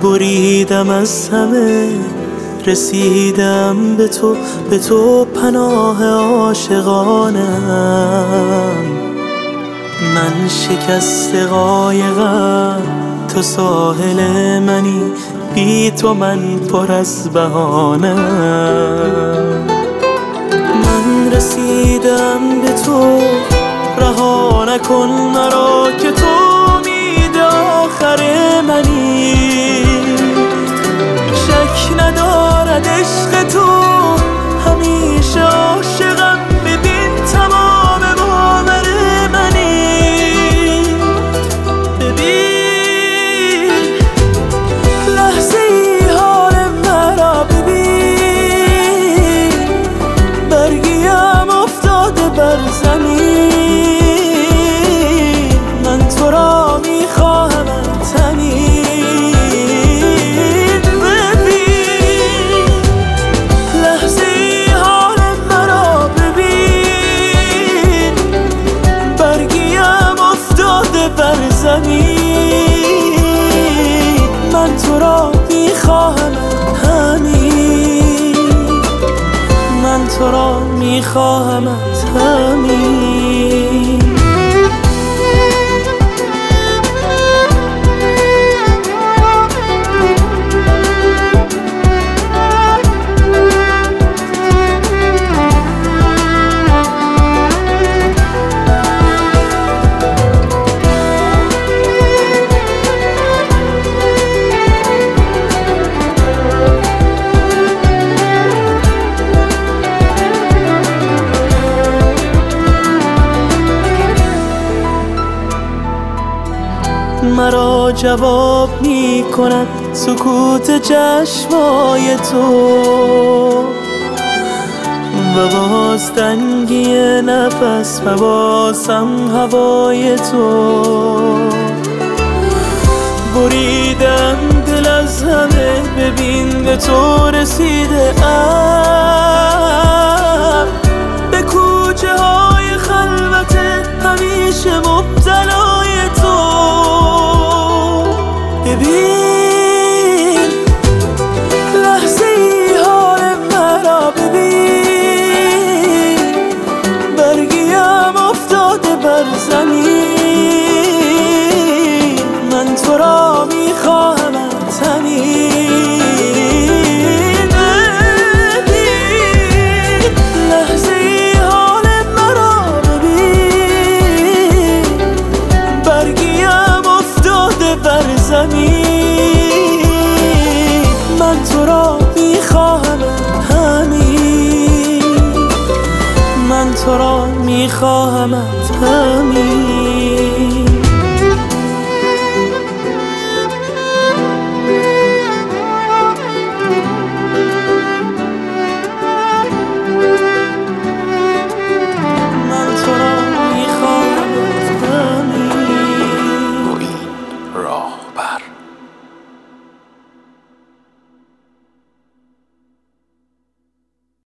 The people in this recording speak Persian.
بریدم از همه، رسیدم به تو پناه عاشقانم. من شکست قایقم، تو ساحل منی، بی تو من پر از بهانم. من رسیدم به تو، رها نکن مرا که تو امید آخر منی. شک ندارد عشق تو، همیشه عاشقم، ببین تمام باور منی. ببین لحظه ای حال مرا، ببین برگیم افتاده بر زمین. من تو را میخواهمت همین. لحظه ای حال مرا ببین، برگیم افتاده بر زمین. من تو را میخواهمت همین. من تو را میخواهمت همین. مرا جواب می کند سکوت چشمای تو، و باز تنگی نفس و بازم هوای تو. بریدم دل از همه، ببین به تو رسیده ام. به کوچه های خلوت همیشه مبتلای تو. ببین لحظه ای حال مرا، ببین برگیم افتاده بر زمین. من تو را میخواهمت همین. ببین لحظه ای حال مرا، ببین برگیم افتاده بر زمین. من تو را میخواهمت همین. من تو را میخواهمت همین.